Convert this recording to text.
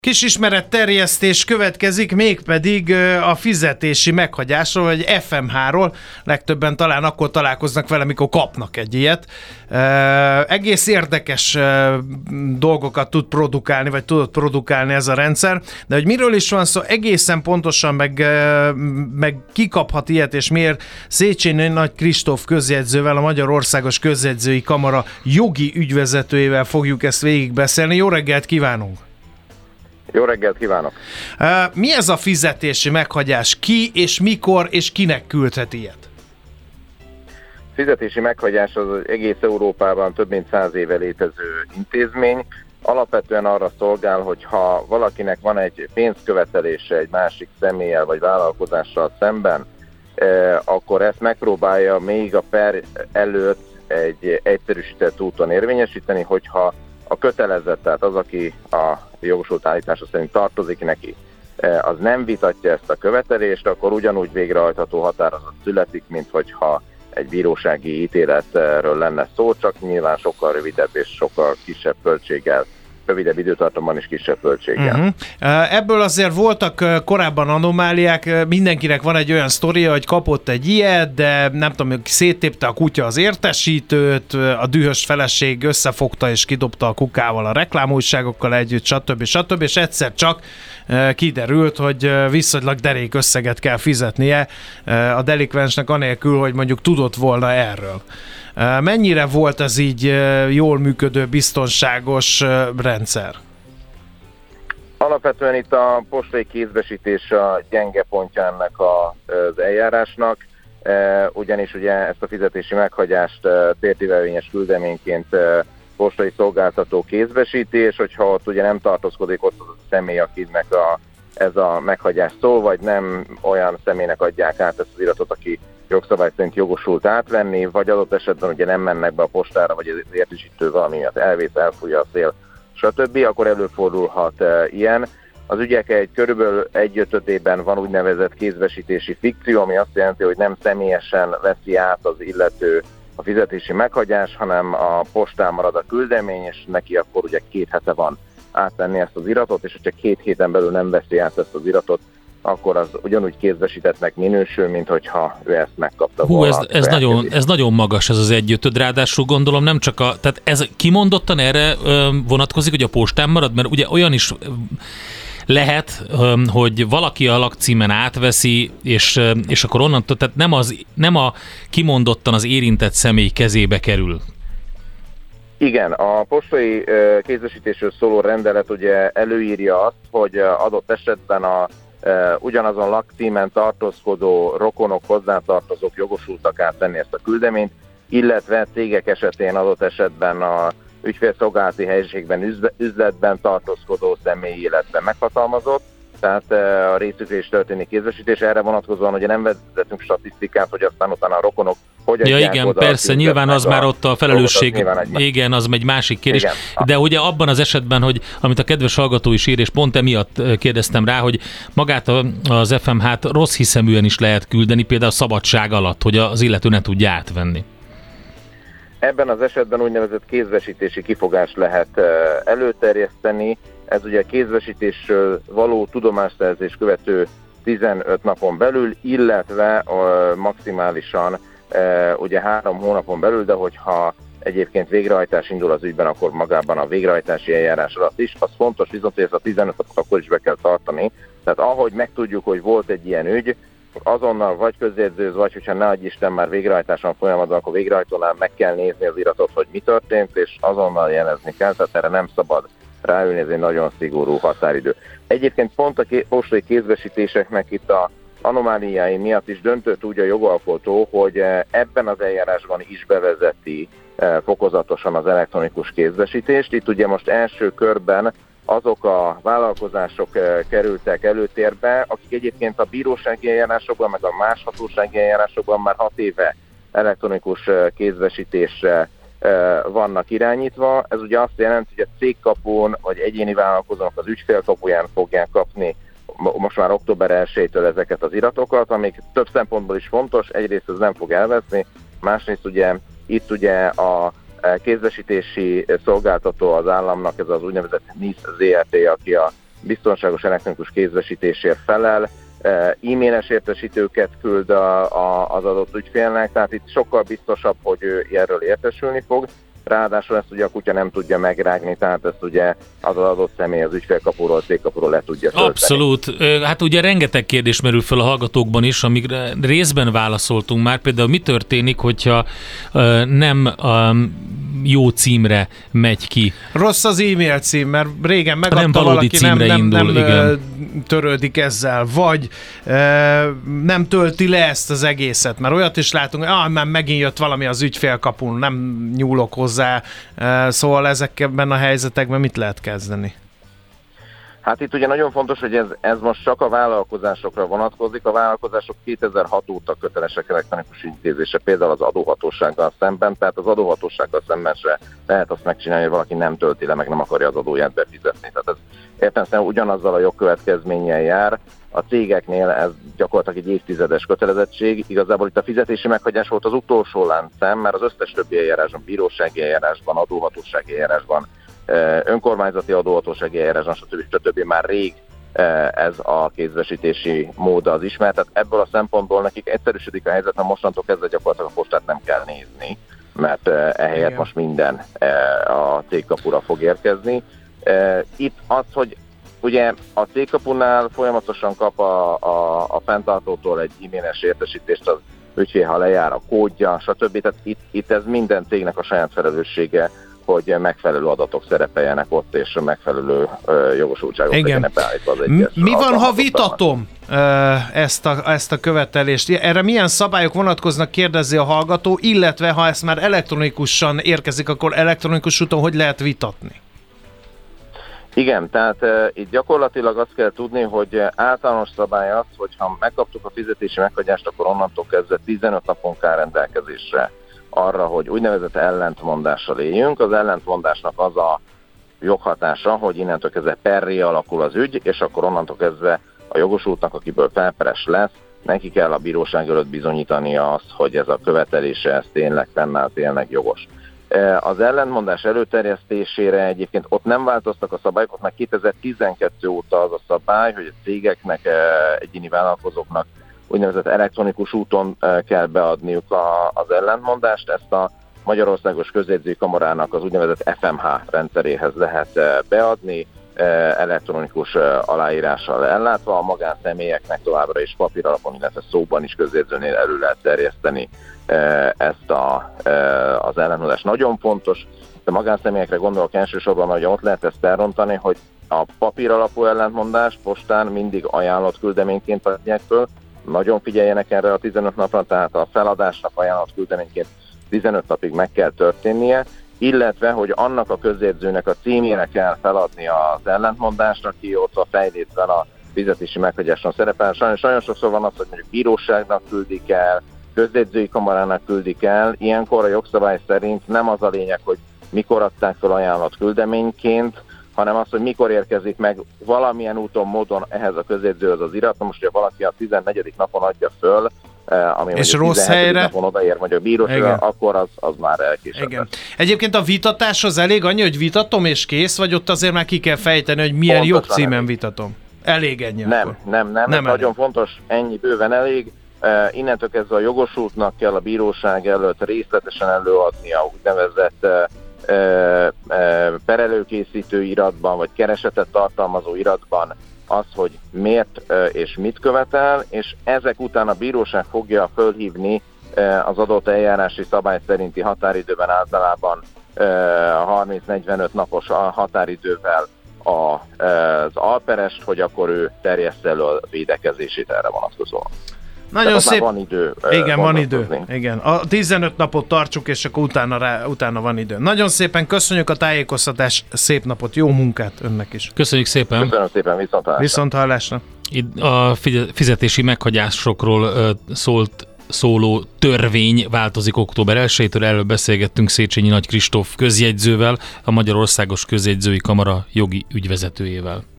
Kis ismeretterjesztés következik, mégpedig a fizetési meghagyásról, vagy FMH-ról. Legtöbben talán akkor találkoznak vele, amikor kapnak egy ilyet. Egész érdekes dolgokat tud produkálni, vagy tudott produkálni ez a rendszer, de hogy miről is van szó egészen pontosan, meg ki kaphat ilyet, és miért, Széchenyi Nagy Kristóf közjegyzővel, a Magyarországos Közjegyzői Kamara jogi ügyvezetőjével fogjuk ezt végigbeszélni. Jó reggelt kívánunk! Jó reggelt kívánok! Mi ez a fizetési meghagyás? Ki és mikor és kinek küldhet ilyet? Fizetési meghagyás az egész Európában több mint 100 éve létező intézmény. Alapvetően arra szolgál, hogy ha valakinek van egy pénzkövetelése egy másik személlyel vagy vállalkozással szemben, akkor ezt megpróbálja még a per előtt egy egyszerűsített úton érvényesíteni, hogyha a kötelezett, tehát az, aki a jogosult állítása szerint tartozik neki, az nem vitatja ezt a követelést, akkor ugyanúgy végrehajtható határozat születik, mint hogyha egy bírósági ítéletről lenne szó, csak nyilván sokkal rövidebb és sokkal kisebb költséggel, rövidebb időtartamban is kisebb költséggel. Ebből azért voltak korábban anomáliák, mindenkinek van egy olyan sztoria, hogy kapott egy ilyet, de nem tudom, széttépte a kutya az értesítőt, a dühös feleség összefogta és kidobta a kukával a reklámújságokkal együtt, stb. És egyszer csak kiderült, hogy viszonylag derék összeget kell fizetnie a delikvensnek anélkül, hogy mondjuk tudott volna erről. Mennyire volt ez így jól működő, biztonságos rendszer? Alapvetően itt a postai kézbesítés a gyenge pontja ennek az eljárásnak, ugyanis ugye ezt a fizetési meghagyást térdivelvényes küldeményként postai szolgáltató kézbesíti, és hogyha ott ugye nem tartózkodik ott az a személy, akinek ez a meghagyás szól, vagy nem olyan személynek adják át ezt az iratot, aki jogszabály szerint jogosult átvenni, vagy adott esetben ugye nem mennek be a postára, vagy az értesítő valami miatt elvész, elfújja a szél, stb., akkor előfordulhat ilyen. Az ügyek körülbelül 1/5-ében van úgynevezett kézbesítési fikció, ami azt jelenti, hogy nem személyesen veszi át az illető a fizetési meghagyás, hanem a postán marad a küldemény, és neki akkor ugye 2 hete van átvenni ezt az iratot, és hogyha 2 héten belül nem veszi át ezt az iratot, akkor az ugyanúgy kézbesítettnek minősül, mint hogyha ő ezt megkapta volna. Ez nagyon magas ez az 1/5, ráadásul gondolom nem csak tehát ez kimondottan erre vonatkozik, hogy a postán marad, mert ugye olyan is lehet, hogy valaki a lakcímen átveszi, és akkor onnantól, tehát nem a kimondottan az érintett személy kezébe kerül. Igen, a postai kézbesítésről szóló rendelet ugye előírja azt, hogy adott esetben ugyanazon lakcímen tartózkodó rokonok, hozzátartozók jogosultak átvenni ezt a küldeményt, illetve cégek esetén adott esetben a ügyfélszolgálati helyiségben, üzletben tartózkodó személy, illetve meghatalmazott, tehát a részükre is történik kézbesítés. Erre vonatkozóan ugye nem vezetünk statisztikát, hogy aztán utána a rokonok hogy adják igen, oda. Persze, nyilván az már ott a felelősség, igen, az egy másik kérdés. Igen. De ugye abban az esetben, hogy amit a kedves hallgató is ír, és pont emiatt kérdeztem rá, hogy magát az FMH-t rossz hiszeműen is lehet küldeni, például szabadság alatt, hogy az illető ne tudja átvenni. Ebben az esetben úgynevezett kézbesítési kifogást lehet előterjeszteni. Ez ugye a kézbesítésről való tudomásszerzés követő 15 napon belül, illetve maximálisan ugye 3 hónapon belül, de hogyha egyébként végrehajtás indul az ügyben, akkor magában a végrehajtási eljárás alatt is. Az fontos viszont, hogy ezt a 15 napot akkor is be kell tartani. Tehát ahogy megtudjuk, hogy volt egy ilyen ügy, azonnal vagy közjegyzőz, vagy hogyha ne adj Isten már végrehajtáson folyamatban, akkor végrehajtónál meg kell nézni az iratot, hogy mi történt, és azonnal jelezni kell, tehát erre nem szabad ráülni, ez egy nagyon szigorú határidő. Egyébként pont a postai kézbesítéseknek itt a anomáliái miatt is döntött úgy a jogalkotó, hogy ebben az eljárásban is bevezeti fokozatosan az elektronikus kézbesítést. Itt ugye most első körben azok a vállalkozások kerültek előtérbe, akik egyébként a bírósági eljárásokban, meg a más hatósági eljárásokban már 6 éve elektronikus kézbesítésre vannak irányítva. Ez ugye azt jelenti, hogy a cégkapun vagy egyéni vállalkozók az ügyfélkapuján fogják kapni most már október 1-től ezeket az iratokat, amik több szempontból is fontos. Egyrészt ez nem fog elveszni, másrészt ugye itt ugye a kézbesítési szolgáltató az államnak, ez az úgynevezett NISZ ZRT, aki a biztonságos elektronikus kézbesítésért felel, e-mailes értesítőket küld az adott ügyfélnek, tehát itt sokkal biztosabb, hogy ő erről értesülni fog. Ráadásul ezt ugye a kutya nem tudja megrágni, tehát ezt ugye az adott személy az ügyfélkapuról, cégkapuról le tudja tölteni. Abszolút. Hát ugye rengeteg kérdés merül fel a hallgatókban is, amikre részben válaszoltunk már. Például mi történik, hogyha nem jó címre megy ki? Rossz az e-mail cím, mert régen megadta valaki, nem törődik ezzel, vagy nem tölti le ezt az egészet, mert olyat is látunk, hogy már megint jött valami az ügyfélkapun, nem nyúlok hozzá, szóval ezekben a helyzetekben mit lehet kezdeni? Hát itt ugye nagyon fontos, hogy ez most csak a vállalkozásokra vonatkozik. A vállalkozások 2006 óta kötelesek elektronikus ügyintézésre, például az adóhatósággal szemben, tehát az adóhatósággal szemben se lehet azt megcsinálni, hogy valaki nem tölti le, meg nem akarja az adóját befizetni. Tehát ez értelemszerűen ugyanazzal a jogkövetkezménnyel jár. A cégeknél ez gyakorlatilag egy évtizedes kötelezettség. Igazából itt a fizetési meghagyás volt az utolsó láncszem, mert az összes többi eljárásban, bírósági eljárásban, adóhatósági eljárásban, önkormányzati adóhatósági eljárásban, stb. Már rég ez a kézbesítési mód az ismert. Tehát ebből a szempontból nekik egyszerűsödik a helyzet, mert mostantól kezdve gyakorlatilag a postát nem kell nézni, mert ehelyett most minden a cégkapura fog érkezni. Itt az, hogy ugye a cégkapunál folyamatosan kap a fenntartótól egy e-mailes értesítést az ügyfél, ha lejár a kódja, stb. Tehát itt ez minden cégnek a saját felelőssége, hogy megfelelő adatok szerepeljenek ott, és megfelelő jogosultságok legyenek beállítva az egyes. Mi van, ha vitatom ezt a követelést? Erre milyen szabályok vonatkoznak, kérdezi a hallgató, illetve ha ezt már elektronikusan érkezik, akkor elektronikus úton hogy lehet vitatni? Igen, tehát itt gyakorlatilag azt kell tudni, hogy általános szabály az, hogy ha megkaptuk a fizetési meghagyást, akkor onnantól kezdve 15 napon kell rendelkezésre arra, hogy úgynevezett ellentmondással éljünk. Az ellentmondásnak az a joghatása, hogy innentől kezdve perré alakul az ügy, és akkor onnantól kezdve a jogosultnak, akiből felperes lesz, neki kell a bíróság előtt bizonyítania azt, hogy ez a követelése, ez tényleg fennáll, tényleg jogos. Az ellentmondás előterjesztésére egyébként ott nem változtak a szabályok, ott már 2012 óta az a szabály, hogy a cégeknek, egyéni vállalkozóknak úgynevezett elektronikus úton kell beadniuk az ellentmondást. Ezt a Magyarországos Közjegyzői Kamarának az úgynevezett FMH rendszeréhez lehet beadni, elektronikus aláírással ellátva, a magánszemélyeknek továbbra is papíralapon, illetve szóban is közjegyzőnél elő lehet terjeszteni ezt az ellentmondást. Nagyon fontos, a magánszemélyekre gondolok elsősorban, hogy ott lehet ezt elrontani, hogy a papíralapú ellentmondást postán mindig ajánlott küldeményként adják föl. Nagyon figyeljenek erre a 15 napra, tehát a feladásnak ajánlott küldeményként 15 napig meg kell történnie, illetve, hogy annak a közjegyzőnek a címére kell feladni az ellentmondást, aki ott a fejlétben a fizetési meghagyáson szerepel. Sajnos nagyon sokszor van az, hogy mondjuk bíróságnak küldik el, közjegyzői kamarának küldik el. Ilyenkor a jogszabály szerint nem az a lényeg, hogy mikor adták fel ajánlott küldeményként, hanem az, hogy mikor érkezik meg valamilyen úton, módon ehhez a közjegyzőhöz az irat. Na most, hogyha valaki a 14. napon adja föl, ami és mondjuk 17. napon odaér vagy a bíróságra, akkor az már elkésett. Egyébként a vitatás az elég annyi, hogy vitatom és kész, vagy ott azért már ki kell fejteni, hogy milyen jogcímen vitatom? Elég ennyi? Nem, nagyon fontos, ennyi bőven elég. Innentől kezdve a jogosultnak kell a bíróság előtt részletesen előadni a úgynevezett perelőkészítő iratban, vagy keresetet tartalmazó iratban az, hogy miért és mit követel, és ezek után a bíróság fogja fölhívni az adott eljárási szabály szerinti határidőben, általában 30-45 napos határidővel az alperest, hogy akkor ő terjessze elő a védekezését erre vonatkozóan. Nagyon szép. Van idő. Igen, van idő. Igen. A 15 napot tartsuk, és akkor utána van idő. Nagyon szépen köszönjük a tájékoztatást, szép napot, jó munkát önnek is. Köszönjük szépen. Köszönöm szépen, viszonthallásra. Itt a fizetési meghagyásokról szóló törvény változik október 1-től, erről beszélgettünk Széchenyi Nagy Kristóf közjegyzővel, a Magyarországos Közjegyzői Kamara jogi ügyvezetőjével.